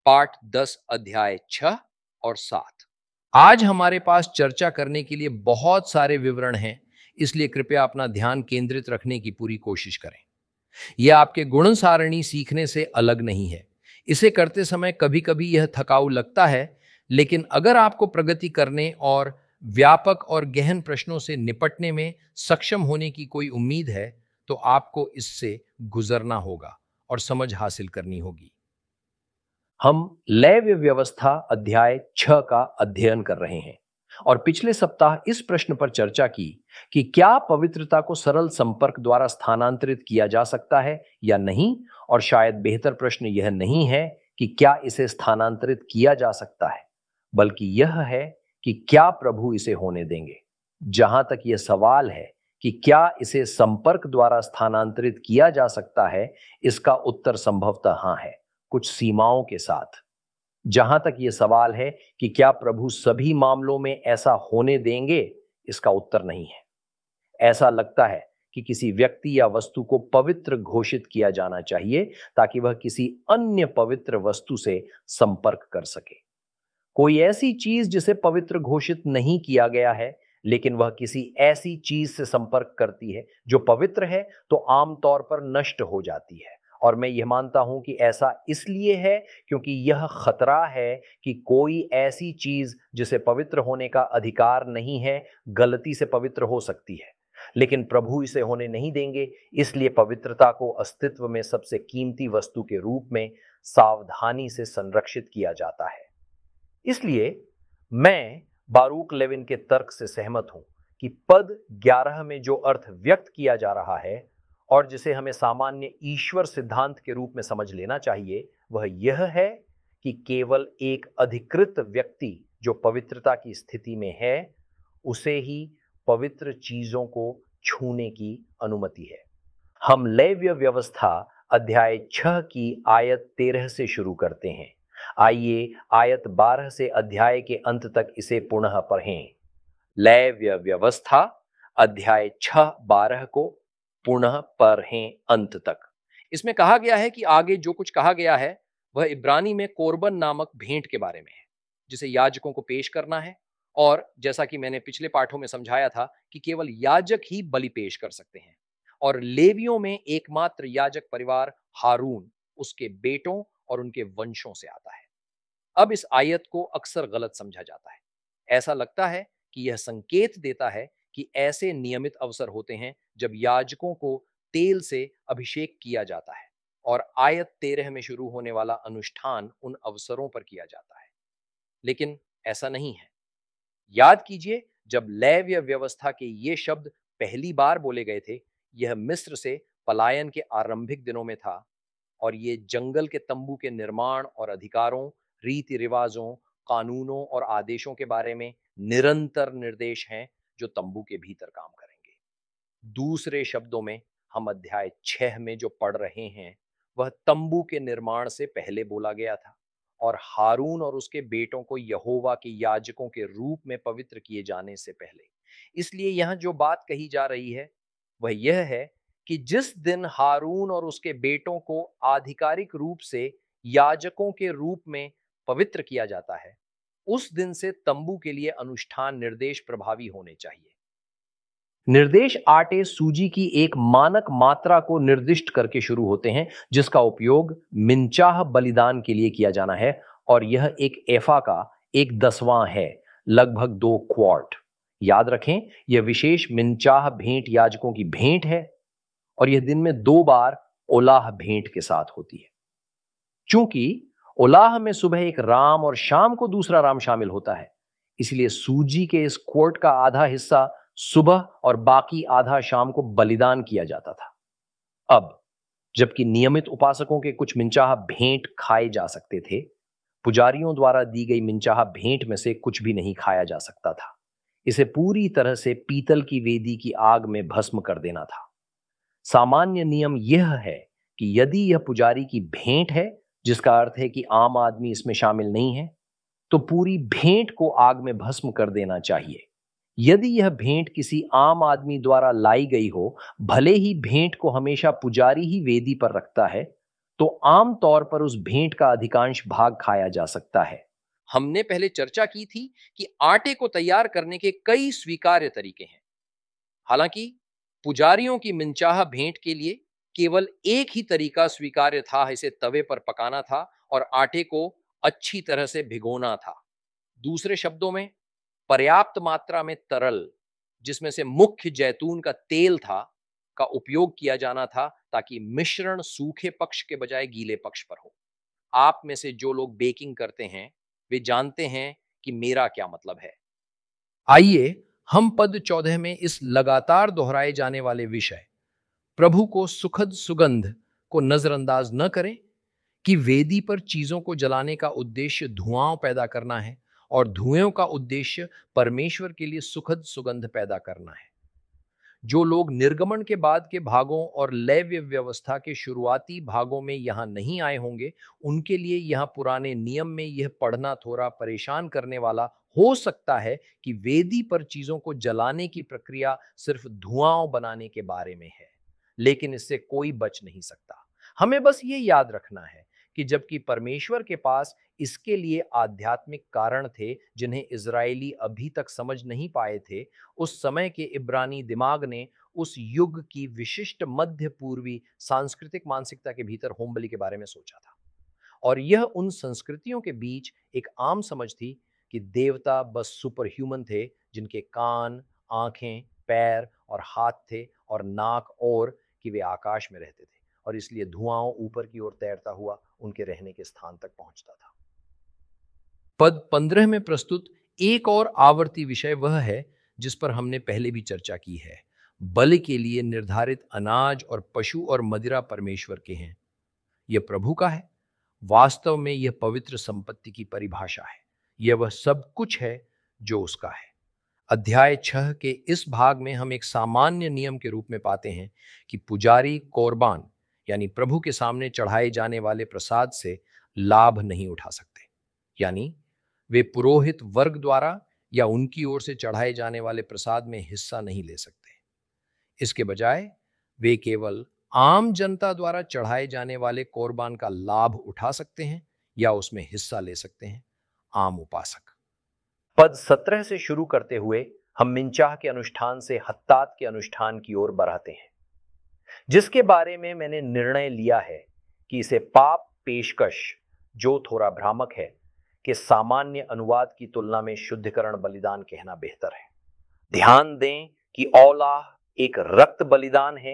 पाठ 10 अध्याय 6 और 7। आज हमारे पास चर्चा करने के लिए बहुत सारे विवरण हैं, इसलिए कृपया अपना ध्यान केंद्रित रखने की पूरी कोशिश करें। यह आपके गुण सारणी सीखने से अलग नहीं है। इसे करते समय कभी कभी यह थकाऊ लगता है, लेकिन अगर आपको प्रगति करने और व्यापक और गहन प्रश्नों से निपटने में सक्षम होने की कोई उम्मीद है, तो आपको इससे गुजरना होगा और समझ हासिल करनी होगी। हम लैव्य व्यवस्था अध्याय 6 का अध्ययन कर रहे हैं और पिछले सप्ताह इस प्रश्न पर चर्चा की कि क्या पवित्रता को सरल संपर्क द्वारा स्थानांतरित किया जा सकता है या नहीं। और शायद बेहतर प्रश्न यह नहीं है कि क्या इसे स्थानांतरित किया जा सकता है, बल्कि यह है कि क्या प्रभु इसे होने देंगे। जहां तक यह सवाल है कि क्या इसे संपर्क द्वारा स्थानांतरित किया जा सकता है, इसका उत्तर संभवतः हाँ है, कुछ सीमाओं के साथ। जहां तक यह सवाल है कि क्या प्रभु सभी मामलों में ऐसा होने देंगे, इसका उत्तर नहीं है। ऐसा लगता है कि किसी व्यक्ति या वस्तु को पवित्र घोषित किया जाना चाहिए ताकि वह किसी अन्य पवित्र वस्तु से संपर्क कर सके। कोई ऐसी चीज जिसे पवित्र घोषित नहीं किया गया है, लेकिन वह किसी ऐसी चीज से संपर्क करती है जो पवित्र है, तो आमतौर पर नष्ट हो जाती है। और मैं यह मानता हूं कि ऐसा इसलिए है क्योंकि यह खतरा है कि कोई ऐसी चीज जिसे पवित्र होने का अधिकार नहीं है, गलती से पवित्र हो सकती है। लेकिन प्रभु इसे होने नहीं देंगे, इसलिए पवित्रता को अस्तित्व में सबसे कीमती वस्तु के रूप में सावधानी से संरक्षित किया जाता है। इसलिए मैं बारूक लेविन के तर्क से सहमत हूं कि पद 11 में जो अर्थ व्यक्त किया जा रहा है और जिसे हमें सामान्य ईश्वर सिद्धांत के रूप में समझ लेना चाहिए, वह यह है कि केवल एक अधिकृत व्यक्ति जो पवित्रता की स्थिति में है, उसे ही पवित्र चीजों को छूने की अनुमति है। हम लेव्य व्यवस्था अध्याय 6 की आयत 13 से शुरू करते हैं। आइए आयत 12 से अध्याय के अंत तक इसे पुनः पढ़ें। लेव्य व्यवस्था अध्याय 6-12 को पुनः पढ़ें अंत तक। इसमें कहा गया है कि आगे जो कुछ कहा गया है वह इब्रानी में कोरबन नामक भेंट के बारे में है, जिसे याजकों को पेश करना है। और जैसा कि मैंने पिछले पाठों में समझाया था कि केवल याजक ही बलि पेश कर सकते हैं, और लेवियों में एकमात्र याजक परिवार हारून, उसके बेटों और उनके वंशों से आता है। अब इस आयत को अक्सर गलत समझा जाता है। ऐसा लगता है कि यह संकेत देता है कि ऐसे नियमित अवसर होते हैं जब याजकों को तेल से अभिषेक किया जाता है, और आयत 13 में शुरू होने वाला अनुष्ठान उन अवसरों पर किया जाता है। लेकिन ऐसा नहीं है। याद कीजिए, जब लेव्य व्यवस्था के ये शब्द पहली बार बोले गए थे, यह मिस्र से पलायन के आरंभिक दिनों में था, और ये जंगल के तंबू के निर्माण और अधिकारों, रीति रिवाजों, कानूनों और आदेशों के बारे में निरंतर निर्देश हैं जो तंबू के भीतर काम करेंगे। दूसरे शब्दों में, हम अध्याय 6 में जो पढ़ रहे हैं वह तंबू के निर्माण से पहले बोला गया था, और हारून और उसके बेटों को यहोवा के याजकों के रूप में पवित्र किए जाने से पहले। इसलिए यहां जो बात कही जा रही है वह यह है कि जिस दिन हारून और उसके बेटों को आधिकारिक रूप से याजकों के रूप में पवित्र किया जाता है, उस दिन से तंबू के लिए अनुष्ठान निर्देश प्रभावी होने चाहिए। निर्देश आटे सूजी की एक मानक मात्रा को निर्दिष्ट करके शुरू होते हैं, जिसका उपयोग मिंचाह बलिदान के लिए किया जाना है, और यह एक एफा का 1/10वां है, लगभग 2 क्वार्ट। याद रखें, यह विशेष मिंचाह भेंट याजकों की भेंट है, और यह दिन में 2 बार ओलाह भेंट के साथ होती है। चूंकि ओलाह में सुबह एक राम और शाम को दूसरा राम शामिल होता है, इसलिए सूजी के इस क्वार्ट का आधा हिस्सा सुबह और बाकी आधा शाम को बलिदान किया जाता था। अब जबकि नियमित उपासकों के कुछ मिंचाह भेंट खाए जा सकते थे, पुजारियों द्वारा दी गई मिंचाह भेंट में से कुछ भी नहीं खाया जा सकता था। इसे पूरी तरह से पीतल की वेदी की आग में भस्म कर देना था। सामान्य नियम यह है कि यदि यह पुजारी की भेंट है, जिसका अर्थ है कि आम आदमी इसमें शामिल नहीं है, तो पूरी भेंट को आग में भस्म कर देना चाहिए। यदि यह भेंट किसी आम आदमी द्वारा लाई गई हो, भले ही भेंट को हमेशा पुजारी ही वेदी पर रखता है, तो आम तौर पर उस भेंट का अधिकांश भाग खाया जा सकता है। हमने पहले चर्चा की थी कि आटे को तैयार करने के कई स्वीकार्य तरीके हैं। हालांकि पुजारियों की मनचाहा भेंट के लिए केवल एक ही तरीका स्वीकार्य था, इसे तवे पर पकाना था और आटे को अच्छी तरह से भिगोना था। दूसरे शब्दों में, पर्याप्त मात्रा में तरल, जिसमें से मुख्य जैतून का तेल था, का उपयोग किया जाना था ताकि मिश्रण सूखे पक्ष के बजाय गीले पक्ष पर हो। आप में से जो लोग बेकिंग करते हैं वे जानते हैं कि मेरा क्या मतलब है। आइए हम पद 14 में इस लगातार दोहराए जाने वाले विषय प्रभु को सुखद सुगंध को नजरअंदाज न करें कि वेदी पर चीजों को जलाने का उद्देश्य धुआं पैदा करना है और धुएं का उद्देश्य परमेश्वर के लिए सुखद सुगंध पैदा करना है। जो लोग निर्गमन के बाद के भागों और लेव्य व्यवस्था के शुरुआती भागों में यहां नहीं आए होंगे, उनके लिए यहां पुराने नियम में यह पढ़ना थोड़ा परेशान करने वाला हो सकता है कि वेदी पर चीजों को जलाने की प्रक्रिया सिर्फ धुआं बनाने के बारे में है, लेकिन इससे कोई बच नहीं सकता। हमें बस ये याद रखना है कि जबकि परमेश्वर के पास इसके लिए आध्यात्मिक कारण थे जिन्हें इजरायली अभी तक समझ नहीं पाए थे, उस समय के इब्रानी दिमाग ने उस युग की विशिष्ट मध्य पूर्वी सांस्कृतिक मानसिकता के भीतर होम बलि के बारे में सोचा था। और यह उन संस्कृतियों के बीच एक आम समझ थी कि देवता बस सुपर ह्यूमन थे, जिनके कान, आंखें, पैर और हाथ थे, और नाक, और कि वे आकाश में रहते थे और इसलिए धुआं ऊपर की ओर तैरता हुआ उनके रहने के स्थान तक पहुंचता था। पद 15 में प्रस्तुत एक और आवर्ती विषय वह है जिस पर हमने पहले भी चर्चा की है। बलि के लिए निर्धारित अनाज और पशु और मदिरा परमेश्वर के हैं, यह प्रभु का है। वास्तव में यह पवित्र संपत्ति की परिभाषा है, यह वह सब कुछ है जो उसका है। अध्याय 6 के इस भाग में हम एक सामान्य नियम के रूप में पाते हैं कि पुजारी कोरबान यानी प्रभु के सामने चढ़ाए जाने वाले प्रसाद से लाभ नहीं उठा सकते, यानी वे पुरोहित वर्ग द्वारा या उनकी ओर से चढ़ाए जाने वाले प्रसाद में हिस्सा नहीं ले सकते। इसके बजाय वे केवल आम जनता द्वारा चढ़ाए जाने वाले कोरबान का लाभ उठा सकते हैं या उसमें हिस्सा ले सकते हैं। आम उपासक। पद 17 से शुरू करते हुए हम मिंचाह के अनुष्ठान से हत्तात के अनुष्ठान की ओर बढ़ाते हैं, जिसके बारे में मैंने निर्णय लिया है कि इसे पाप पेशकश, जो थोड़ा भ्रामक है, के सामान्य अनुवाद की तुलना में शुद्धिकरण बलिदान कहना बेहतर है। ध्यान दें कि औलाह एक रक्त बलिदान है,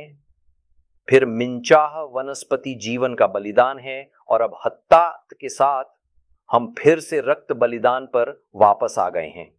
फिर मिंचाह वनस्पति जीवन का बलिदान है, और अब हत्तात के साथ हम फिर से रक्त बलिदान पर वापस आ गए हैं।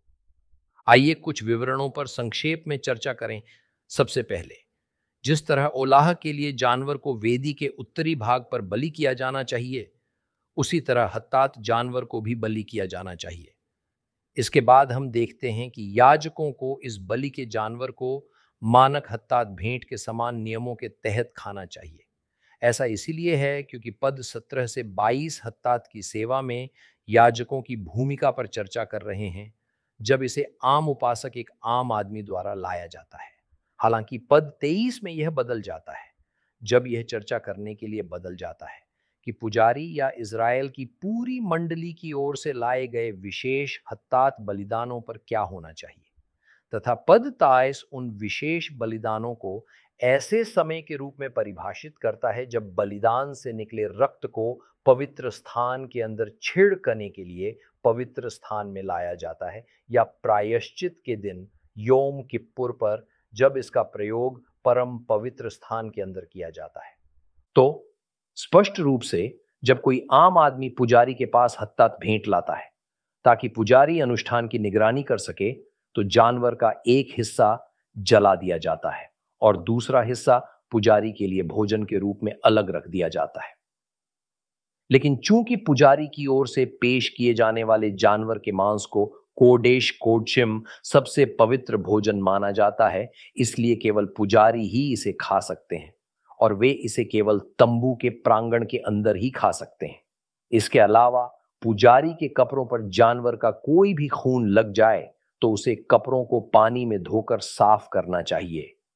आइए कुछ विवरणों पर संक्षेप में चर्चा करें। सबसे पहले, जिस तरह ओलाह के लिए जानवर को वेदी के उत्तरी भाग पर बलि किया जाना चाहिए, उसी तरह हत्तात जानवर को भी बलि किया जाना चाहिए। इसके बाद हम देखते हैं कि याजकों को इस बलि के जानवर को मानक हत्तात भेंट के समान नियमों के तहत खाना चाहिए। ऐसा इसीलिए है क्योंकि पद 17 से 22 हत्तात की सेवा में याजकों की भूमिका पर चर्चा कर रहे हैं, जब इसे आम उपासक एक आम आदमी द्वारा लाया जाता है। हालांकि पद 23 में यह बदल जाता है, जब यह चर्चा करने के लिए बदल जाता है कि पुजारी या इज़राइल की पूरी मंडली की ओर से लाए गए विशेष हत्तात बलिदानों पर क्या होना चाहिए, तथा पद 23 उन विशेष बलिदानों को ऐसे समय के रूप में परिभाषित करता है जब बलिदान से निकले रक्त को पवित्र स्थान के अंदर छिड़कने के लिए पवित्र स्थान में लाया जाता है, या प्रायश्चित के दिन योम किप्पुर पर जब इसका प्रयोग परम पवित्र स्थान के अंदर किया जाता है। तो स्पष्ट रूप से जब कोई आम आदमी पुजारी के पास हत्तात भेंट लाता है ताकि पुजारी अनुष्ठान की निगरानी कर सके, तो जानवर का एक हिस्सा जला दिया जाता है और दूसरा हिस्सा पुजारी के लिए भोजन के रूप में अलग रख दिया जाता है। लेकिन चूंकि पुजारी की ओर से पेश किए जाने वाले जानवर के मांस को कोडेश कोडशिम सबसे पवित्र भोजन माना जाता है, इसलिए केवल पुजारी ही इसे खा सकते हैं और वे इसे केवल तंबू के प्रांगण के अंदर ही खा सकते हैं। इसके अलावा पुजारी के कपड़ों पर जानवर का कोई भी खून लग जाए तो उसे कपड़ों को पानी में धोकर साफ करना चाहिए।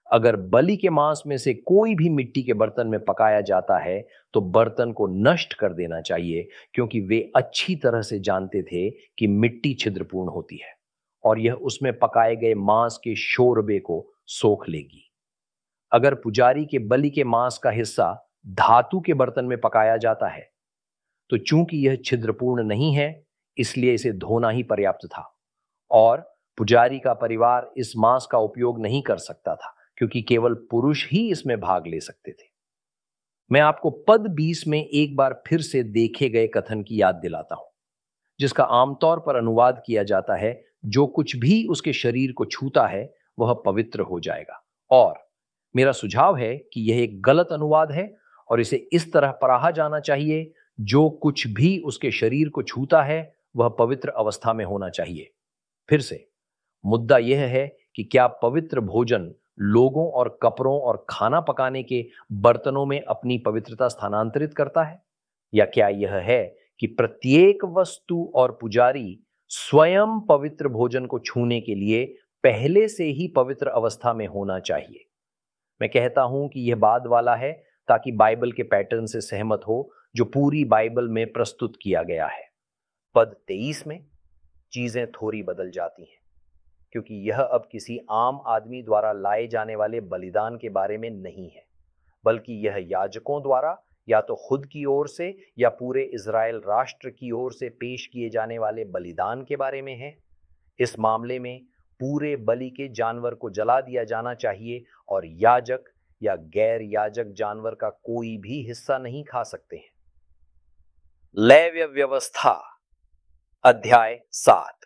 अगर बलि के मांस में से कोई भी मिट्टी के बर्तन में पकाया जाता है तो बर्तन को नष्ट कर देना चाहिए, क्योंकि वे अच्छी तरह से जानते थे कि मिट्टी छिद्रपूर्ण होती है और यह उसमें पकाए गए मांस के शोरबे को सोख लेगी। अगर पुजारी के बलि के मांस का हिस्सा धातु के बर्तन में पकाया जाता है तो चूंकि यह छिद्रपूर्ण नहीं है, इसलिए इसे धोना ही पर्याप्त था और पुजारी का परिवार इस मांस का उपयोग नहीं कर सकता था, क्योंकि केवल पुरुष ही इसमें भाग ले सकते थे। मैं आपको पद 20 में एक बार फिर से देखे गए कथन की याद दिलाता हूं, जिसका आमतौर पर अनुवाद किया जाता है, जो कुछ भी उसके शरीर को छूता है वह पवित्र हो जाएगा। और मेरा सुझाव है कि यह एक गलत अनुवाद है और इसे इस तरह पढ़ा जाना चाहिए, जो कुछ भी उसके शरीर को छूता है वह पवित्र अवस्था में होना चाहिए। फिर से मुद्दा यह है कि क्या पवित्र भोजन लोगों और कपड़ों और खाना पकाने के बर्तनों में अपनी पवित्रता स्थानांतरित करता है, या क्या यह है कि प्रत्येक वस्तु और पुजारी स्वयं पवित्र भोजन को छूने के लिए पहले से ही पवित्र अवस्था में होना चाहिए? मैं कहता हूं कि यह बाद वाला है, ताकि बाइबल के पैटर्न से सहमत हो जो पूरी बाइबल में प्रस्तुत किया गया है। पद 23 में चीजें थोड़ी बदल जाती हैं, क्योंकि यह अब किसी आम आदमी द्वारा लाए जाने वाले बलिदान के बारे में नहीं है, बल्कि यह याजकों द्वारा या तो खुद की ओर से या पूरे इज़राइल राष्ट्र की ओर से पेश किए जाने वाले बलिदान के बारे में है। इस मामले में पूरे बलि के जानवर को जला दिया जाना चाहिए और याजक या गैर याजक जानवर का कोई भी हिस्सा नहीं खा सकते हैं। लेव्य व्यवस्था अध्याय 7।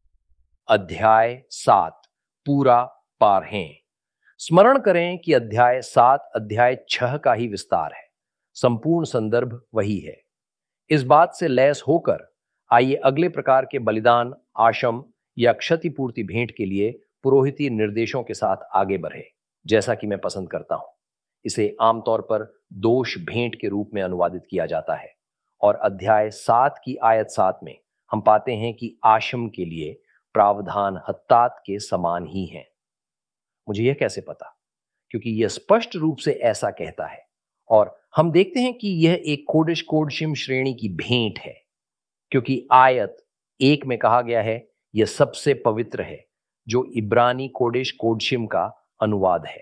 अध्याय 7 पूरा पारहें। स्मरण करें कि अध्याय 7 अध्याय 6 का ही विस्तार है। संपूर्ण संदर्भ वही है। इस बात से लैस होकर आइए अगले प्रकार के बलिदान, आशम या क्षतिपूर्ति भेंट के लिए पुरोहितीय निर्देशों के साथ आगे बढ़े, जैसा कि मैं पसंद करता हूं। इसे आमतौर पर दोष भेंट के रूप में अनुवादित किया जाता है और अध्याय 7 की आयत 7 में हम पाते हैं कि आशम के लिए प्रावधान हत्तात के समान ही हैं। मुझे यह कैसे पता? क्योंकि यह स्पष्ट रूप से ऐसा कहता है और हम देखते हैं कि यह एक कोडेश कोडशिम श्रेणी की भेंट है, क्योंकि आयत 1 में कहा गया है यह सबसे पवित्र है, जो इब्रानी कोडेश कोडशिम का अनुवाद है।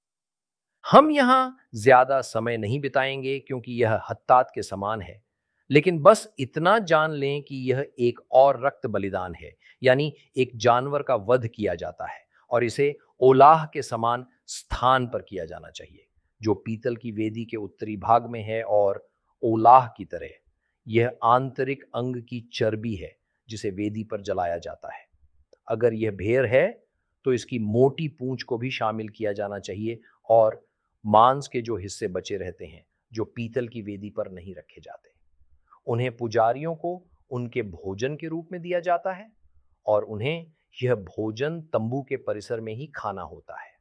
हम यहां ज्यादा समय नहीं बिताएंगे क्योंकि यह हत्तात के समान है, लेकिन बस इतना जान लें कि यह एक और रक्त बलिदान है, यानी एक जानवर का वध किया जाता है और इसे ओलाह के समान स्थान पर किया जाना चाहिए, जो पीतल की वेदी के उत्तरी भाग में है। और ओलाह की तरह यह आंतरिक अंग की चर्बी है जिसे वेदी पर जलाया जाता है। अगर यह भेड़ है तो इसकी मोटी पूंछ को भी शामिल किया जाना चाहिए और मांस के जो हिस्से बचे रहते हैं, जो पीतल की वेदी पर नहीं रखे जाते, उन्हें पुजारियों को उनके भोजन के रूप में दिया जाता है और उन्हें यह भोजन तंबू के परिसर में ही खाना होता है।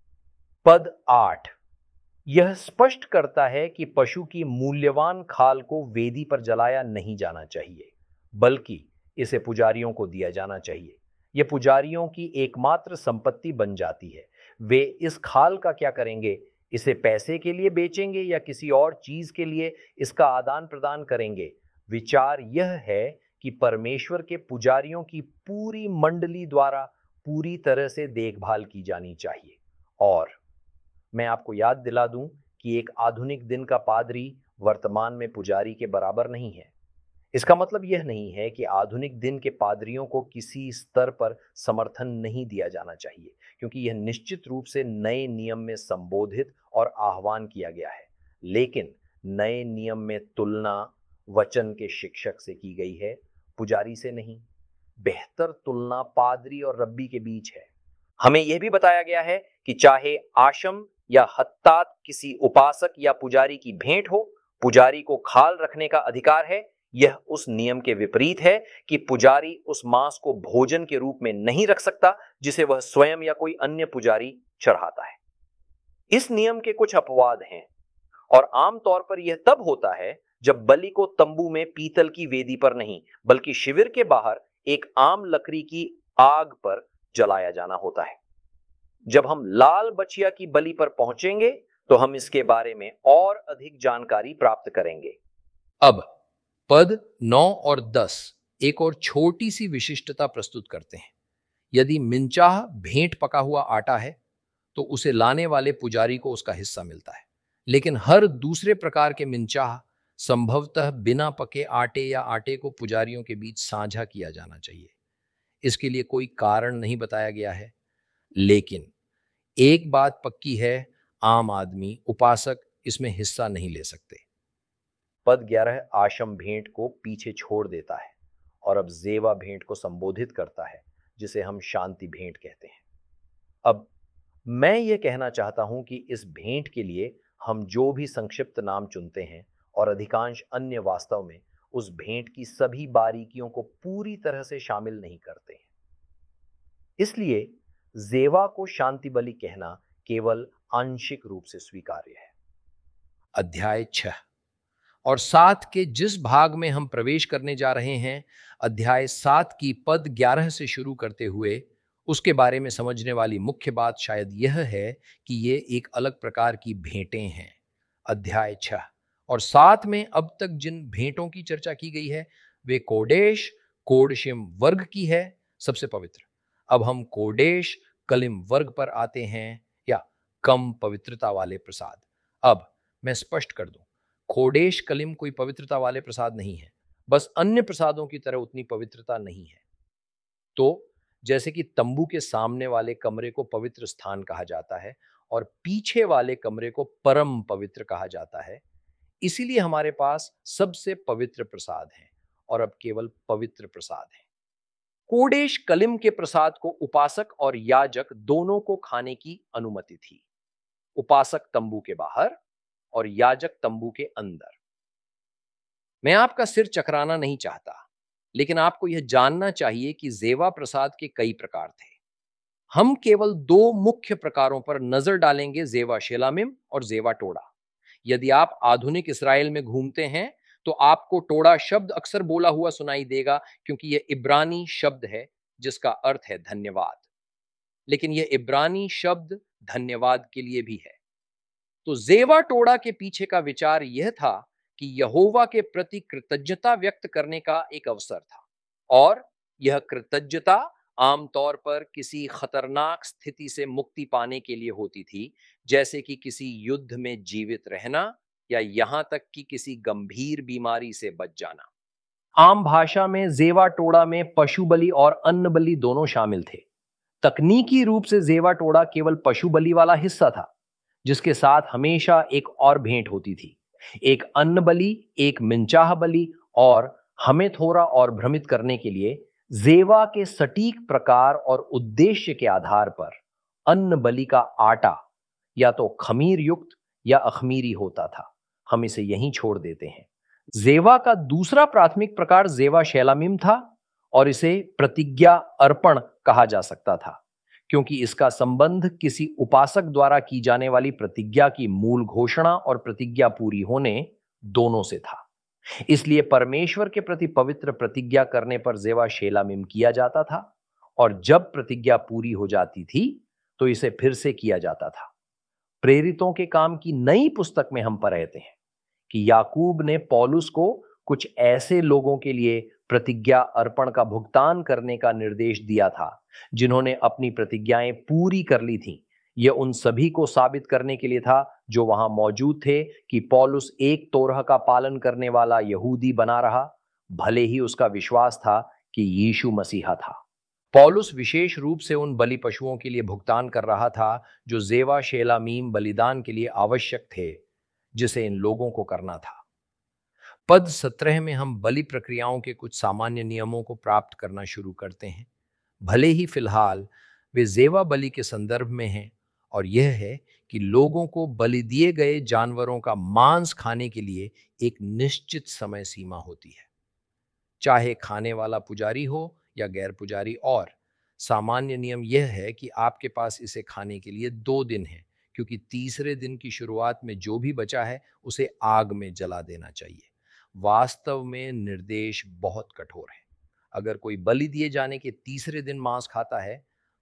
पद 8 यह स्पष्ट करता है कि पशु की मूल्यवान खाल को वेदी पर जलाया नहीं जाना चाहिए, बल्कि इसे पुजारियों को दिया जाना चाहिए। यह पुजारियों की एकमात्र संपत्ति बन जाती है। वे इस खाल का क्या करेंगे? इसे पैसे के लिए बेचेंगे या किसी और चीज के लिए इसका आदान प्रदान करेंगे? विचार यह है कि परमेश्वर के पुजारियों की पूरी मंडली द्वारा पूरी तरह से देखभाल की जानी चाहिए। और मैं आपको याद दिला दूं कि एक आधुनिक दिन का पादरी वर्तमान में पुजारी के बराबर नहीं है। इसका मतलब यह नहीं है कि आधुनिक दिन के पादरियों को किसी स्तर पर समर्थन नहीं दिया जाना चाहिए, क्योंकि यह निश्चित रूप से नए नियम में संबोधित और आह्वान किया गया है। लेकिन नए नियम में तुलना वचन के शिक्षक से की गई है, पुजारी से नहीं। बेहतर तुलना पादरी और रब्बी के बीच है। हमें यह भी बताया गया है कि चाहे आशम या हत्तात किसी उपासक या पुजारी की भेंट हो, पुजारी को खाल रखने का अधिकार है। यह उस नियम के विपरीत है कि पुजारी उस मांस को भोजन के रूप में नहीं रख सकता जिसे वह स्वयं या कोई अन्य पुजारी चढ़ाता है। इस नियम के कुछ अपवाद हैं और आमतौर पर यह तब होता है जब बलि को तंबू में पीतल की वेदी पर नहीं, बल्कि शिविर के बाहर एक आम लकड़ी की आग पर जलाया जाना होता है। जब हम लाल बछिया की बलि पर पहुंचेंगे तो हम इसके बारे में और अधिक जानकारी प्राप्त करेंगे। अब पद 9 और 10 एक और छोटी सी विशिष्टता प्रस्तुत करते हैं। यदि मिंचाह भेंट पका हुआ आटा है तो उसे लाने वाले पुजारी को उसका हिस्सा मिलता है, लेकिन हर दूसरे प्रकार के मिंचाह संभवतः बिना पके आटे या आटे को पुजारियों के बीच साझा किया जाना चाहिए। इसके लिए कोई कारण नहीं बताया गया है, लेकिन एक बात पक्की है, आम आदमी उपासक इसमें हिस्सा नहीं ले सकते। पद 11 आशम भेंट को पीछे छोड़ देता है और अब जेवा भेंट को संबोधित करता है, जिसे हम शांति भेंट कहते हैं। अब मैं ये कहना चाहता हूं कि इस भेंट के लिए हम जो भी संक्षिप्त नाम चुनते हैं और अधिकांश अन्य वास्तव में उस भेंट की सभी बारीकियों को पूरी तरह से शामिल नहीं करते हैं। इसलिए जेवा को शांति बलि कहना केवल आंशिक रूप से स्वीकार्य है। अध्याय 6 और 7 के जिस भाग में हम प्रवेश करने जा रहे हैं, अध्याय 7 की पद 11 से शुरू करते हुए उसके बारे में समझने वाली मुख्य बात शायद यह है कि ये एक अलग प्रकार की भेंटें हैं। अध्याय 6 और 7 में अब तक जिन भेंटों की चर्चा की गई है वे कोडेश कोडशिम वर्ग की है, सबसे पवित्र। अब हम कोडेश कलिम वर्ग पर आते हैं, या कम पवित्रता वाले प्रसाद। अब मैं स्पष्ट कर दूं, कोडेश कलिम कोई पवित्रता वाले प्रसाद नहीं है, बस अन्य प्रसादों की तरह उतनी पवित्रता नहीं है। तो जैसे कि तंबू के सामने वाले कमरे को पवित्र स्थान कहा जाता है और पीछे वाले कमरे को परम पवित्र कहा जाता है, इसीलिए हमारे पास सबसे पवित्र प्रसाद है और अब केवल पवित्र प्रसाद है। कोडेश कलिम के प्रसाद को उपासक और याजक दोनों को खाने की अनुमति थी, उपासक तंबू के बाहर और याजक तंबू के अंदर। मैं आपका सिर चकराना नहीं चाहता, लेकिन आपको यह जानना चाहिए कि जेवा प्रसाद के कई प्रकार थे। हम केवल दो मुख्य प्रकारों पर नजर डालेंगे, जेवा शेलामिम और जेवा टोड़ा। यदि आप आधुनिक इस्राएल में घूमते हैं तो आपको टोड़ा शब्द अक्सर बोला हुआ सुनाई देगा, क्योंकि यह इब्रानी शब्द है जिसका अर्थ है धन्यवाद। लेकिन यह इब्रानी शब्द धन्यवाद के लिए भी है। तो जेवा टोड़ा के पीछे का विचार यह था कि यहोवा के प्रति कृतज्ञता व्यक्त करने का एक अवसर था, और यह कृतज्ञता आमतौर पर किसी खतरनाक स्थिति से मुक्ति पाने के लिए होती थी, जैसे कि किसी युद्ध में जीवित रहना या यहां तक कि किसी गंभीर बीमारी से बच जाना। आम भाषा में जेवा टोड़ा में पशु बलि और अन्न बलि दोनों शामिल थे। तकनीकी रूप से जेवा टोड़ा केवल पशु बलि वाला हिस्सा था, जिसके साथ हमेशा एक और भेंट होती थी, एक अन्न बलि, एक मिंचाह बलि, और हमें थोड़ा और भ्रमित करने के लिए जेवा के सटीक प्रकार और उद्देश्य के आधार पर अन्न बलि का आटा या तो खमीर युक्त या अखमीरी होता था। हम इसे यहीं छोड़ देते हैं। जेवा का दूसरा प्राथमिक प्रकार जेवा शेलामिम था, और इसे प्रतिज्ञा अर्पण कहा जा सकता था, क्योंकि इसका संबंध किसी उपासक द्वारा की जाने वाली प्रतिज्ञा की मूल घोषणा और प्रतिज्ञा पूरी होने दोनों से था। इसलिए परमेश्वर के प्रति पवित्र प्रतिज्ञा करने पर जेवा शेलामिम किया जाता था, और जब प्रतिज्ञा पूरी हो जाती थी तो इसे फिर से किया जाता था। प्रेरितों के काम की नई पुस्तक में हम पढ़ते हैं कि याकूब ने पौलुस को कुछ ऐसे लोगों के लिए प्रतिज्ञा अर्पण का भुगतान करने का निर्देश दिया था जिन्होंने अपनी प्रतिज्ञाएं पूरी कर ली थीं। यह उन सभी को साबित करने के लिए था जो वहां मौजूद थे कि पौलुस एक तोरह का पालन करने वाला यहूदी बना रहा, भले ही उसका विश्वास था कि यीशु मसीहा था। पौलुस विशेष रूप से उन बलि पशुओं के लिए भुगतान कर रहा था जो जेवा शेलामीम बलिदान के लिए आवश्यक थे, जिसे इन लोगों को करना था। पद 17 में हम बलि प्रक्रियाओं के कुछ सामान्य नियमों को प्राप्त करना शुरू करते हैं। भले ही फिलहाल वे जेवा बलि के संदर्भ में हैं, और यह है कि लोगों को बलि दिए गए जानवरों का मांस खाने के लिए एक निश्चित समय सीमा होती है, चाहे खाने वाला पुजारी हो या गैर पुजारी। और सामान्य नियम यह है कि आपके पास इसे खाने के लिए 2 दिन है, क्योंकि तीसरे दिन की शुरुआत में जो भी बचा है उसे आग में जला देना चाहिए। वास्तव में निर्देश बहुत कठोर है। अगर कोई बलि दिए जाने के तीसरे दिन मांस खाता है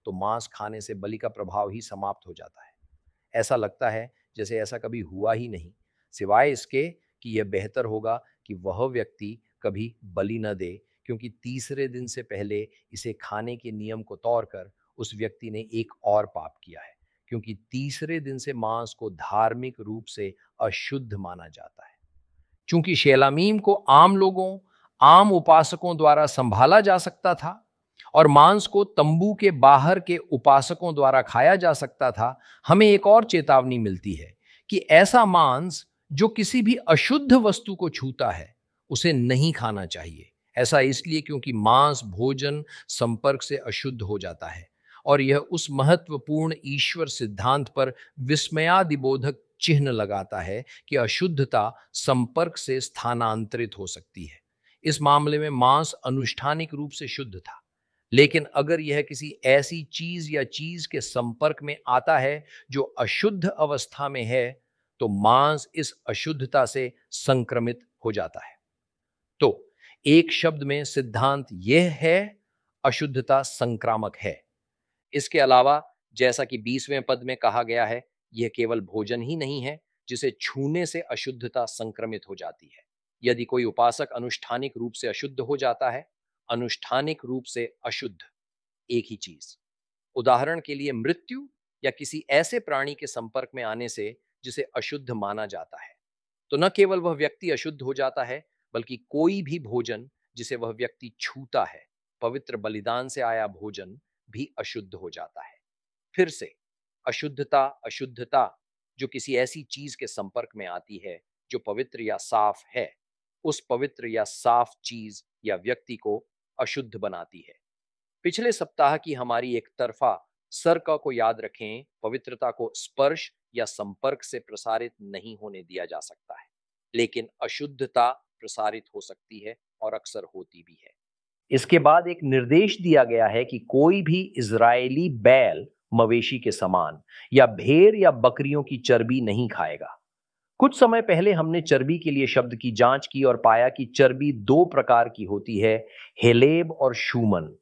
तो मांस खाने से बलि का प्रभाव ही समाप्त हो जाता है। ऐसा लगता है जैसे ऐसा कभी हुआ ही नहीं, सिवाय इसके कि यह बेहतर होगा कि वह व्यक्ति कभी बलि न दे, क्योंकि तीसरे दिन से पहले इसे खाने के नियम को तोड़कर उस व्यक्ति ने एक और पाप किया है, क्योंकि तीसरे दिन से मांस को धार्मिक रूप से अशुद्ध माना जाता है। चूंकि शेलामीम को आम लोगों, आम उपासकों द्वारा संभाला जा सकता था और मांस को तंबू के बाहर के उपासकों द्वारा खाया जा सकता था, हमें एक और चेतावनी मिलती है कि ऐसा मांस जो किसी भी अशुद्ध वस्तु को छूता है उसे नहीं खाना चाहिए। ऐसा इसलिए क्योंकि मांस भोजन संपर्क से अशुद्ध हो जाता है और यह उस महत्वपूर्ण ईश्वर सिद्धांत पर विस्मयादिबोधक चिन्ह लगाता है कि अशुद्धता संपर्क से स्थानांतरित हो सकती है। इस मामले में मांस अनुष्ठानिक रूप से शुद्ध था, लेकिन अगर यह किसी ऐसी चीज या चीज के संपर्क में आता है जो अशुद्ध अवस्था में है, तो मांस इस अशुद्धता से संक्रमित हो जाता है। तो एक शब्द में सिद्धांत यह है, अशुद्धता संक्रामक है। इसके अलावा जैसा कि 20वें पद में कहा गया है, यह केवल भोजन ही नहीं है जिसे छूने से अशुद्धता संक्रमित हो जाती है। यदि कोई उपासक अनुष्ठानिक रूप से अशुद्ध हो जाता है, अनुष्ठानिक रूप से अशुद्ध एक ही चीज, उदाहरण के लिए मृत्यु या किसी ऐसे प्राणी के संपर्क में आने से जिसे अशुद्ध माना जाता है, तो न केवल वह व्यक्ति अशुद्ध हो जाता है, बल्कि कोई भी भोजन जिसे वह व्यक्ति छूता है, पवित्र बलिदान से आया भोजन भी अशुद्ध हो जाता है। फिर से अशुद्धता, अशुद्धता जो किसी ऐसी चीज के संपर्क में आती है जो पवित्र या साफ है, उस पवित्र या साफ चीज या व्यक्ति को अशुद्ध बनाती है। पिछले सप्ताह की हमारी एक तरफा सर्क को याद रखें, पवित्रता को स्पर्श या संपर्क से प्रसारित नहीं होने दिया जा सकता है, लेकिन अशुद्धता प्रसारित हो सकती है और अक्सर होती भी है। इसके बाद एक निर्देश दिया गया है कि कोई भी इजरायली बैल मवेशी के समान या भेड़ या बकरियों की चर्बी नहीं खाएगा। कुछ समय पहले हमने चर्बी के लिए शब्द की जांच की और पाया कि चर्बी दो प्रकार की होती है, हेलेब और शूमन।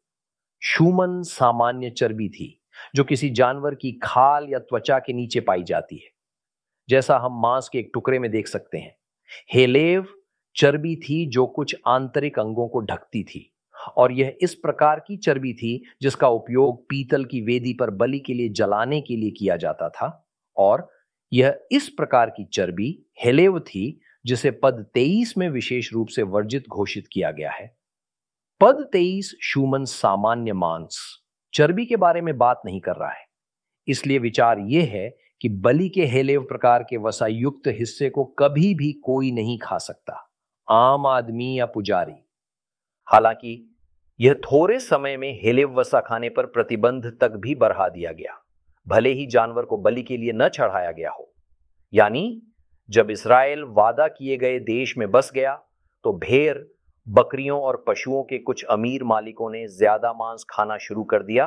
शूमन सामान्य चर्बी थी जो किसी जानवर की खाल या त्वचा के नीचे पाई जाती है, जैसा हम मांस के एक टुकड़े में देख सकते हैं। हेलेव चर्बी थी जो कुछ आंतरिक अंगों को ढकती थी, और यह इस प्रकार की चर्बी थी जिसका उपयोग पीतल की वेदी पर बलि के लिए जलाने के लिए किया जाता था। और यह इस प्रकार की चर्बी हेलेव थी जिसे पद 23 में विशेष रूप से वर्जित घोषित किया गया है। पद 23 शूमन सामान्य मांस चर्बी के बारे में बात नहीं कर रहा है, इसलिए विचार यह है कि बलि के हेलेव प्रकार के वसायुक्त हिस्से को कभी भी कोई नहीं खा सकता, आम आदमी या पुजारी। हालांकि यह थोड़े समय में हेलेव वसा खाने पर प्रतिबंध तक भी बढ़ा दिया गया, भले ही जानवर को बलि के लिए न चढ़ाया गया हो। यानी जब इस्राएल वादा किए गए देश में बस गया, तो भेड़, बकरियों और पशुओं के कुछ अमीर मालिकों ने ज्यादा मांस खाना शुरू कर दिया,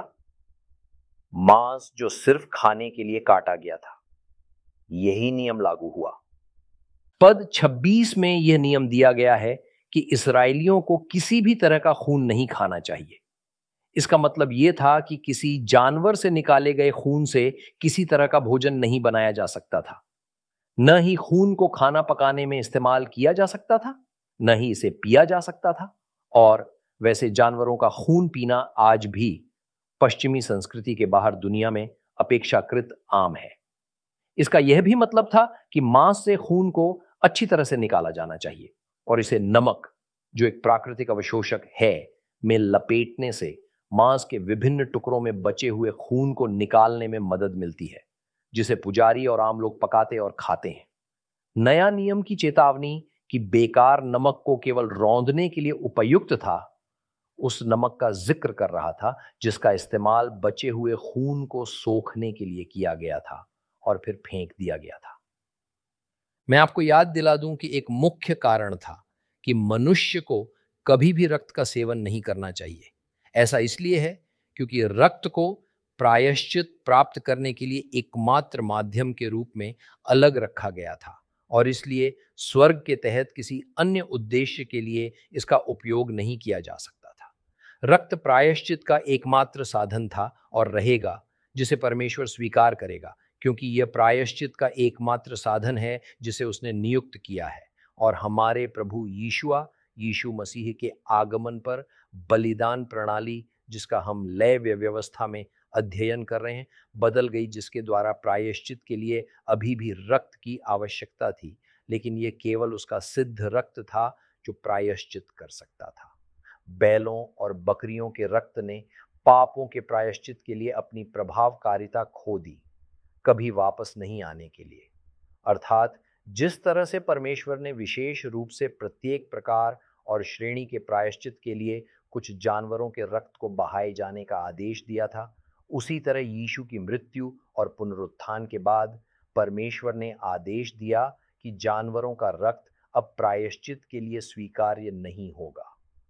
मांस जो सिर्फ खाने के लिए काटा गया था। यही नियम लागू हुआ। पद 26 में यह नियम दिया गया है कि इस्राएलियों को किसी भी तरह का खून नहीं खाना चाहिए। इसका मतलब यह था कि किसी जानवर से निकाले गए खून से किसी तरह का भोजन नहीं बनाया जा सकता था। न ही खून को खाना पकाने में इस्तेमाल किया जा सकता था, न ही इसे पिया जा सकता था। और वैसे जानवरों का खून पीना आज भी पश्चिमी संस्कृति के बाहर दुनिया में अपेक्षाकृत आम है। इसका यह भी मतलब था कि मांस से खून को अच्छी तरह से निकाला जाना चाहिए और इसे नमक, जो एक प्राकृतिक अवशोषक है, में लपेटने से मांस के विभिन्न टुकड़ों में बचे हुए खून को निकालने में मदद मिलती है, जिसे पुजारी और आम लोग पकाते और खाते हैं। नया नियम की चेतावनी कि बेकार नमक को केवल रौंदने के लिए उपयुक्त था, उस नमक का जिक्र कर रहा था जिसका इस्तेमाल बचे हुए खून को सोखने के लिए किया गया था और फिर फेंक दिया गया था। मैं आपको याद दिला दूं कि एक मुख्य कारण था कि मनुष्य को कभी भी रक्त का सेवन नहीं करना चाहिए। ऐसा इसलिए है क्योंकि रक्त को प्रायश्चित प्राप्त करने के लिए एकमात्र माध्यम के रूप में अलग रखा गया था और इसलिए स्वर्ग के तहत किसी अन्य उद्देश्य के लिए इसका उपयोग नहीं किया जा सकता था। रक्त प्रायश्चित का एकमात्र साधन था और रहेगा जिसे परमेश्वर स्वीकार करेगा, क्योंकि यह प्रायश्चित का एकमात्र साधन है जिसे उसने नियुक्त किया है। और हमारे प्रभु यीशु मसीह के आगमन पर बलिदान प्रणाली, जिसका हम लय व्यवस्था में अध्ययन कर रहे हैं, बदल गई, जिसके द्वारा प्रायश्चित के लिए अभी भी रक्त की आवश्यकता थी, लेकिन यह केवल उसका सिद्ध रक्त था जो प्रायश्चित कर सकता था। बैलों और बकरियों के रक्त ने पापों के प्रायश्चित के लिए अपनी प्रभावकारिता खो दी, कभी वापस नहीं आने के लिए। अर्थात जिस तरह से परमेश्वर ने विशेष रूप से प्रत्येक प्रकार और श्रेणी के प्रायश्चित के लिए कुछ जानवरों के रक्त को बहाए जाने का आदेश दिया था, उसी तरह यीशु की मृत्यु और पुनरुत्थान के बाद परमेश्वर ने आदेश दिया कि जानवरों का रक्त अब प्रायश्चित के लिए स्वीकार्य नहीं होगा।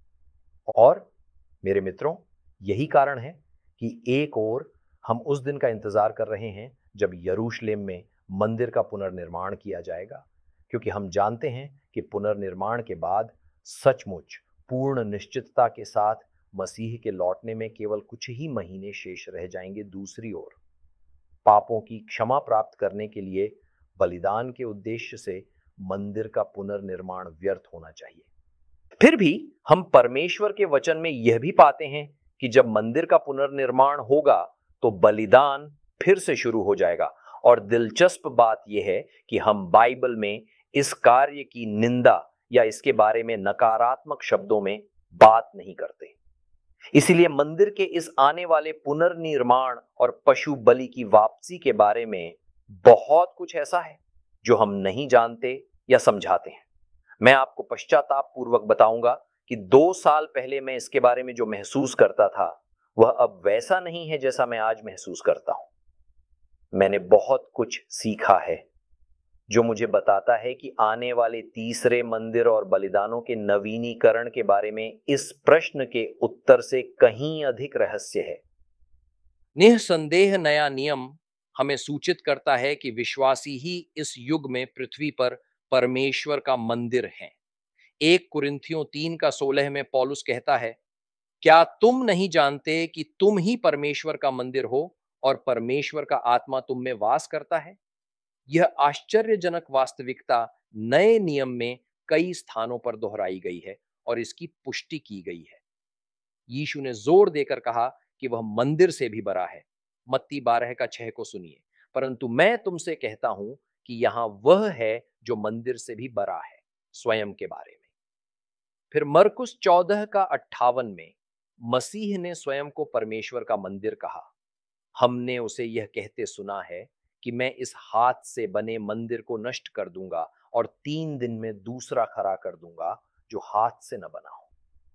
और मेरे मित्रों, यही कारण है कि एक ओर हम उस दिन का इंतजार कर रहे हैं जब यरूशलेम में मंदिर का पुनर्निर्माण किया जाएगा, क्योंकि हम जानते हैं कि पुनर्निर्माण के बाद सचमुच पूर्ण निश्चितता के साथ मसीह के लौटने में केवल कुछ ही महीने शेष रह जाएंगे। दूसरी ओर पापों की क्षमा प्राप्त करने के लिए बलिदान के उद्देश्य से मंदिर का पुनर्निर्माण व्यर्थ होना चाहिए। फिर भी हम परमेश्वर के वचन में यह भी पाते हैं कि जब मंदिर का पुनर्निर्माण होगा तो बलिदान फिर से शुरू हो जाएगा। और दिलचस्प बात यह है कि हम बाइबल में इस कार्य की निंदा या इसके बारे में नकारात्मक शब्दों में बात नहीं करते। इसीलिए मंदिर के इस आने वाले पुनर्निर्माण और पशु बलि की वापसी के बारे में बहुत कुछ ऐसा है जो हम नहीं जानते या समझाते हैं। मैं आपको पश्चाताप पूर्वक बताऊंगा कि 2 साल पहले मैं इसके बारे में जो महसूस करता था वह अब वैसा नहीं है जैसा मैं आज महसूस करता हूं। मैंने बहुत कुछ सीखा है जो मुझे बताता है कि आने वाले तीसरे मंदिर और बलिदानों के नवीनीकरण के बारे में इस प्रश्न के उत्तर से कहीं अधिक रहस्य है। निसंदेह नया नियम हमें सूचित करता है कि विश्वासी ही इस युग में पृथ्वी पर परमेश्वर का मंदिर है। 1 कुरिन्थियों 3:16 में पौलुस कहता है, क्या तुम नहीं जानते कि तुम ही परमेश्वर का मंदिर हो और परमेश्वर का आत्मा तुम में वास करता है? यह आश्चर्यजनक वास्तविकता नए नियम में कई स्थानों पर दोहराई गई है और इसकी पुष्टि की गई है। यीशु ने जोर देकर कहा कि वह मंदिर से भी बड़ा है। मत्ती 12:6 को सुनिए, परंतु मैं तुमसे कहता हूं कि यहां वह है जो मंदिर से भी बड़ा है, स्वयं के बारे में। फिर मरकुस 14:58 में मसीह ने स्वयं को परमेश्वर का मंदिर कहा। हमने उसे यह कहते सुना है कि मैं इस हाथ से बने मंदिर को नष्ट कर दूंगा और 3 दिन में दूसरा खड़ा कर दूंगा जो हाथ से न बना हो।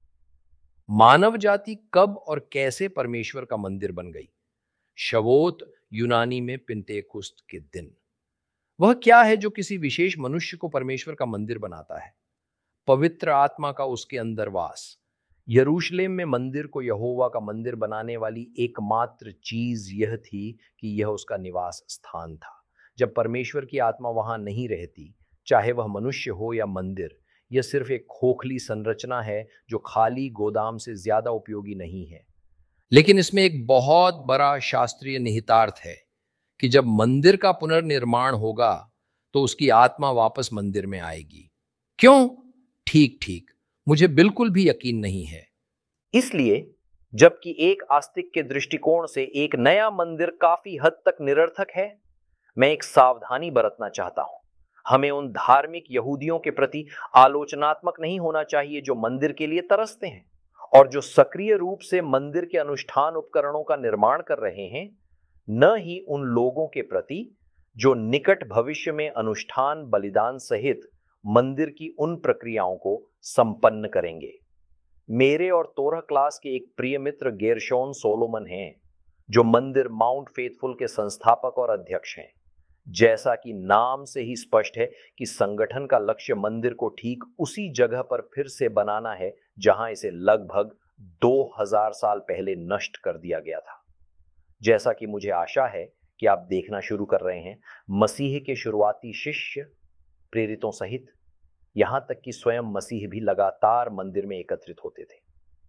मानव जाति कब और कैसे परमेश्वर का मंदिर बन गई? शवोत यूनानी में पिंतेकुस्त के दिन। वह क्या है जो किसी विशेष मनुष्य को परमेश्वर का मंदिर बनाता है? पवित्र आत्मा का उसके अंदर वास। यरूशलेम में मंदिर को यहोवा का मंदिर बनाने वाली एकमात्र चीज यह थी कि यह उसका निवास स्थान था। जब परमेश्वर की आत्मा वहां नहीं रहती, चाहे वह मनुष्य हो या मंदिर, यह सिर्फ एक खोखली संरचना है जो खाली गोदाम से ज्यादा उपयोगी नहीं है। लेकिन इसमें एक बहुत बड़ा शास्त्रीय निहितार्थ है कि जब मंदिर का पुनर्निर्माण होगा तो उसकी आत्मा वापस मंदिर में आएगी। क्यों? ठीक ठीक, मुझे बिल्कुल भी यकीन नहीं है। इसलिए जबकि एक आस्तिक के दृष्टिकोण से एक नया मंदिर काफी हद तक निरर्थक है, मैं एक सावधानी बरतना चाहता हूं। हमें उन धार्मिक यहूदियों के प्रति आलोचनात्मक नहीं होना चाहिए जो मंदिर के लिए तरसते हैं और जो सक्रिय रूप से मंदिर के अनुष्ठान उपकरणों का निर्माण कर रहे हैं, न ही उन लोगों के प्रति जो निकट भविष्य में अनुष्ठान बलिदान सहित मंदिर की उन प्रक्रियाओं को संपन्न करेंगे। मेरे और तोरह क्लास के एक प्रिय मित्र गेरशोन सोलोमन हैं, जो मंदिर माउंट फेथफुल के संस्थापक और अध्यक्ष हैं। जैसा कि नाम से ही स्पष्ट है कि संगठन का लक्ष्य मंदिर को ठीक उसी जगह पर फिर से बनाना है जहां इसे लगभग 2000 साल पहले नष्ट कर दिया गया था। जैसा कि मुझे आशा है कि आप देखना शुरू कर रहे हैं, मसीह के शुरुआती शिष्य प्रेरितों सहित यहां तक कि स्वयं मसीह भी लगातार मंदिर में एकत्रित होते थे।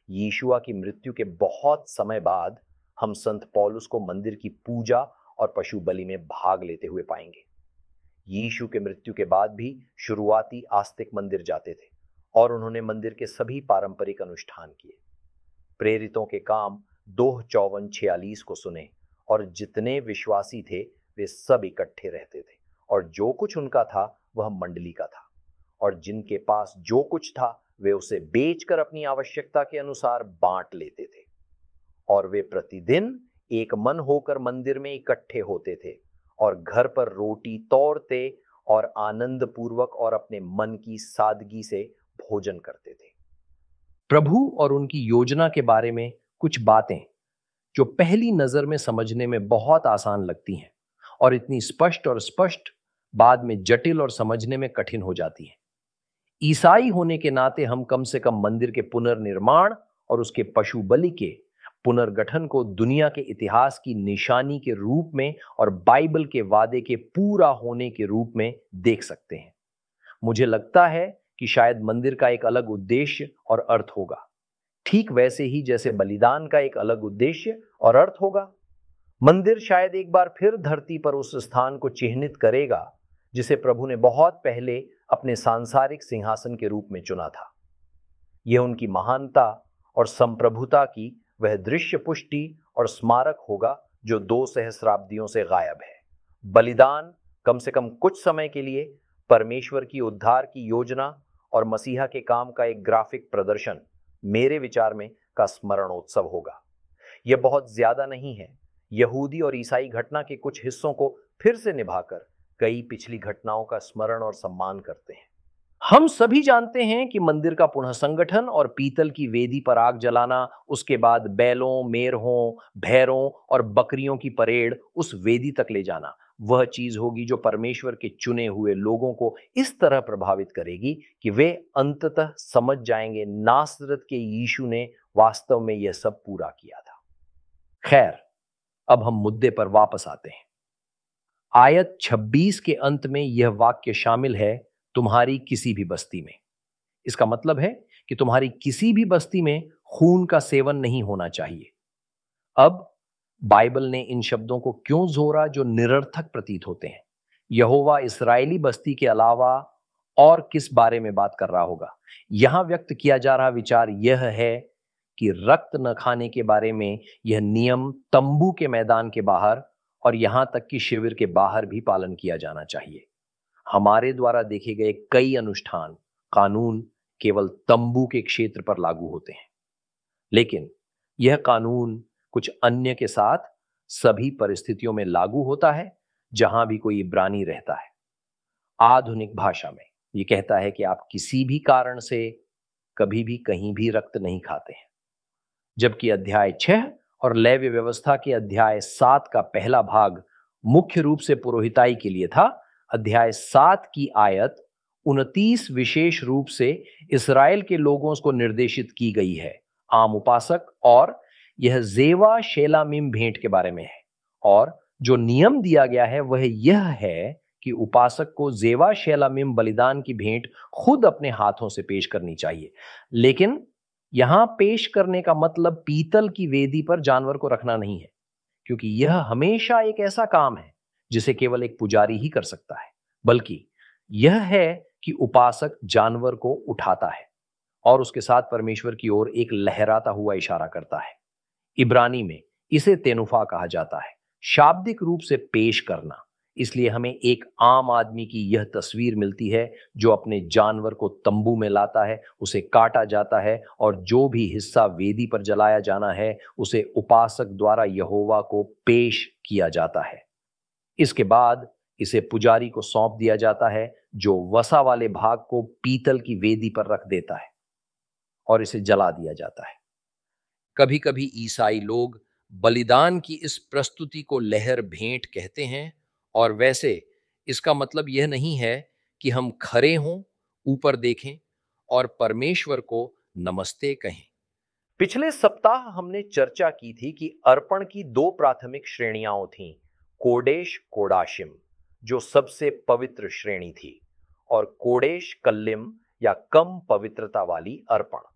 यीशुआ की मृत्यु के बहुत समय बाद हम संत पौलुस को मंदिर की पूजा और पशु बलि में भाग लेते हुए पाएंगे। यीशु के मृत्यु के बाद भी शुरुआती आस्तिक मंदिर जाते थे और उन्होंने मंदिर के सभी पारंपरिक अनुष्ठान किए। प्रेरितों के काम 2:54-46 को सुने और जितने विश्वासी थे वे सब इकट्ठे रहते थे और जो कुछ उनका था वह मंडली का था, और जिनके पास जो कुछ था वे उसे बेचकर अपनी आवश्यकता के अनुसार बांट लेते थे, और वे प्रतिदिन एक मन होकर मंदिर में इकट्ठे होते थे और घर पर रोटी तोड़ते और आनंद पूर्वक और अपने मन की सादगी से भोजन करते थे। प्रभु और उनकी योजना के बारे में कुछ बातें जो पहली नजर में समझने में बहुत आसान लगती हैं और इतनी स्पष्ट बाद में जटिल और समझने में कठिन हो जाती हैं। ईसाई होने के नाते हम कम से कम मंदिर के पुनर्निर्माण और उसके पशु बलि के पुनर्गठन को दुनिया के इतिहास की निशानी के रूप में और बाइबल के वादे के पूरा होने के रूप में देख सकते हैं। मुझे लगता है कि शायद मंदिर का एक अलग उद्देश्य और अर्थ होगा, ठीक वैसे ही जैसे बलिदान का एक अलग उद्देश्य और अर्थ होगा। मंदिर शायद एक बार फिर धरती पर उस स्थान को चिह्नित करेगा जिसे प्रभु ने बहुत पहले अपने सांसारिक सिंहासन के रूप में चुना था। यह उनकी महानता और संप्रभुता की वह दृश्य पुष्टि और स्मारक होगा जो 2 सहस्राब्दियों से गायब है। बलिदान कम से कम कुछ समय के लिए परमेश्वर की उद्धार की योजना और मसीहा के काम का एक ग्राफिक प्रदर्शन मेरे विचार में का स्मरणोत्सव होगा। यह बहुत ज्यादा नहीं है। यहूदी और ईसाई घटना के कुछ हिस्सों को फिर से निभाकर कई पिछली घटनाओं का स्मरण और सम्मान करते हैं। हम सभी जानते हैं कि मंदिर का पुनः संगठन और पीतल की वेदी पर आग जलाना, उसके बाद बैलों, मेढ़ों, भैरों और बकरियों की परेड उस वेदी तक ले जाना वह चीज होगी जो परमेश्वर के चुने हुए लोगों को इस तरह प्रभावित करेगी कि वे अंततः समझ जाएंगे नासरत के यीशु ने वास्तव में यह सब पूरा किया था। खैर, अब हम मुद्दे पर वापस आते हैं। आयत 26 के अंत में यह वाक्य शामिल है, तुम्हारी किसी भी बस्ती में। इसका मतलब है कि तुम्हारी किसी भी बस्ती में खून का सेवन नहीं होना चाहिए। अब बाइबल ने इन शब्दों को क्यों जोड़ा जो निरर्थक प्रतीत होते हैं? यहोवा इस्राएली बस्ती के अलावा और किस बारे में बात कर रहा होगा? यहां व्यक्त किया जा रहा विचार यह है कि रक्त न खाने के बारे में यह नियम तंबू के मैदान के बाहर और यहां तक कि शिविर के बाहर भी पालन किया जाना चाहिए। हमारे द्वारा देखे गए कई अनुष्ठान, कानून केवल तंबू के क्षेत्र पर लागू होते हैं, लेकिन यह कानून कुछ अन्य के साथ सभी परिस्थितियों में लागू होता है जहां भी कोई इब्रानी रहता है। आधुनिक भाषा में यह कहता है कि आप किसी भी कारण से कभी भी कहीं भी रक्त नहीं खाते हैं। जबकि अध्याय 6 और लेवी व्यवस्था के अध्याय 7 का पहला भाग मुख्य रूप से पुरोहिताई के लिए था, अध्याय 7 की आयत 29 विशेष रूप से इस्राएल के लोगों को निर्देशित की गई है। आम उपासक और यह जेवा शेलामिम भेंट के बारे में है, और जो नियम दिया गया है वह यह है कि उपासक को जेवा शेलामिम बलिदान की भेंट खुद अपने हाथों से पेश करनी चाहिए। लेकिन यहां पेश करने का मतलब पीतल की वेदी पर जानवर को रखना नहीं है, क्योंकि यह हमेशा एक ऐसा काम है जिसे केवल एक पुजारी ही कर सकता है, बल्कि यह है कि उपासक जानवर को उठाता है और उसके साथ परमेश्वर की ओर एक लहराता हुआ इशारा करता है। इब्रानी में इसे तेनुफा कहा जाता है, शाब्दिक रूप से पेश करना। इसलिए हमें एक आम आदमी की यह तस्वीर मिलती है जो अपने जानवर को तंबू में लाता है, उसे काटा जाता है और जो भी हिस्सा वेदी पर जलाया जाना है उसे उपासक द्वारा यहोवा को पेश किया जाता है। इसके बाद इसे पुजारी को सौंप दिया जाता है जो वसा वाले भाग को पीतल की वेदी पर रख देता है और इसे जला दिया जाता है। कभी कभी ईसाई लोग बलिदान की इस प्रस्तुति को लहर भेंट कहते हैं, और वैसे इसका मतलब यह नहीं है कि हम खड़े हों, ऊपर देखें और परमेश्वर को नमस्ते कहें। पिछले सप्ताह हमने चर्चा की थी कि अर्पण की 2 प्राथमिक श्रेणियां थीं, कोडेश कोडाशिम जो सबसे पवित्र श्रेणी थी, और कोडेश कल्लिम या कम पवित्रता वाली अर्पण।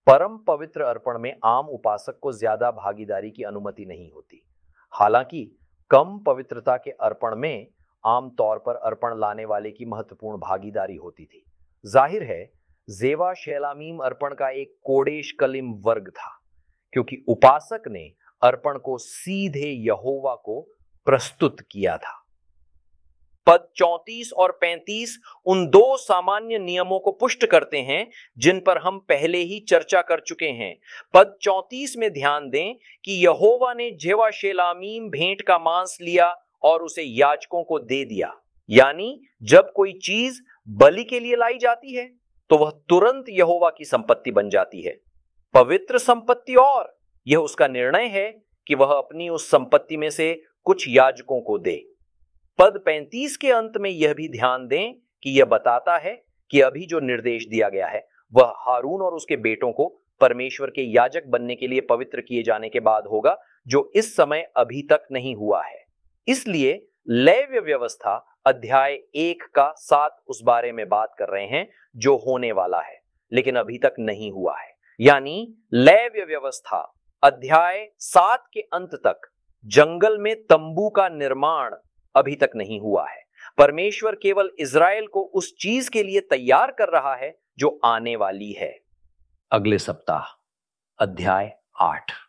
परम पवित्र अर्पण में आम उपासक को ज्यादा भागीदारी की अनुमति नहीं होती। हालांकि कम पवित्रता के अर्पण में आमतौर पर अर्पण लाने वाले की महत्वपूर्ण भागीदारी होती थी। जाहिर है जेवा शेलामीम अर्पण का एक कोडेश कलिम वर्ग था, क्योंकि उपासक ने अर्पण को सीधे यहोवा को प्रस्तुत किया था। पद 34 और 35 उन दो सामान्य नियमों को पुष्ट करते हैं जिन पर हम पहले ही चर्चा कर चुके हैं। पद 34 में ध्यान दें कि यहोवा ने जेवा शेलामीम भेंट का मांस लिया और उसे याजकों को दे दिया। यानी जब कोई चीज बलि के लिए लाई जाती है तो वह तुरंत यहोवा की संपत्ति बन जाती है, पवित्र संपत्ति, और यह उसका निर्णय है कि वह अपनी उस संपत्ति में से कुछ याजकों को दे। पद 35 के अंत में यह भी ध्यान दें कि यह बताता है कि अभी जो निर्देश दिया गया है वह हारून और उसके बेटों को परमेश्वर के याजक बनने के लिए पवित्र किए जाने के बाद होगा, जो इस समय अभी तक नहीं हुआ है। इसलिए लेव्य व्यवस्था अध्याय 1 का 7 उस बारे में बात कर रहे हैं जो होने वाला है लेकिन अभी तक नहीं हुआ है। यानी लेव्य व्यवस्था अध्याय 7 के अंत तक जंगल में तंबू का निर्माण अभी तक नहीं हुआ है। परमेश्वर केवल इज़राइल को उस चीज के लिए तैयार कर रहा है जो आने वाली है। अगले सप्ताह अध्याय 8।